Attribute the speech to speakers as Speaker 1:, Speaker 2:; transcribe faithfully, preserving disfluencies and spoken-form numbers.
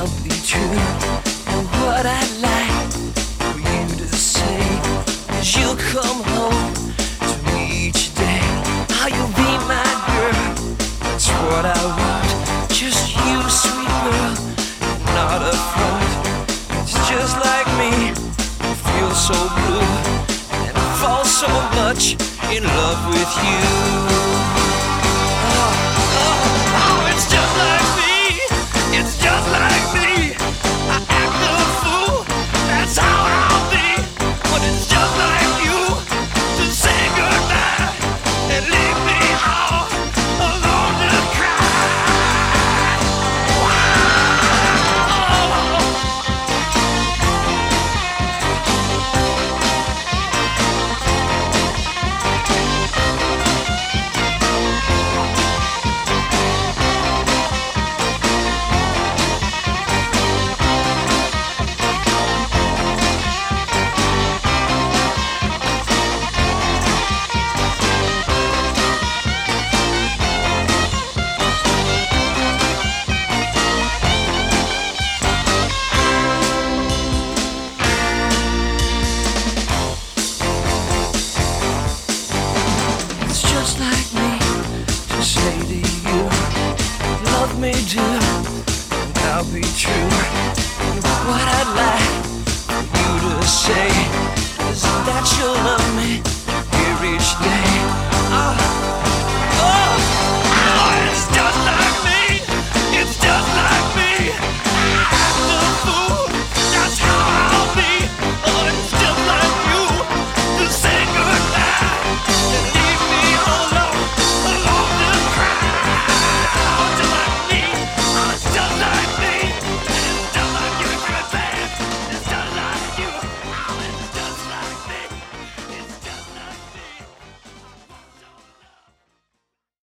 Speaker 1: I'll be true. And what I'd like for you to say is you'll come home to me each day. How you'll be my girl, that's what I want. Just you, sweet girl, not a front. It's just like me, I feel so blue, and I fall so much in love with you. Oh, oh, oh, it's just like me, it's just like me. I act a fool, that's how I'll be. But it's just like you to say goodbye and leave me all alone to cry. Wow. It's just like me to say to you, love me do, and I'll be true. And what I'd like for you to say is that you'll love me here each day.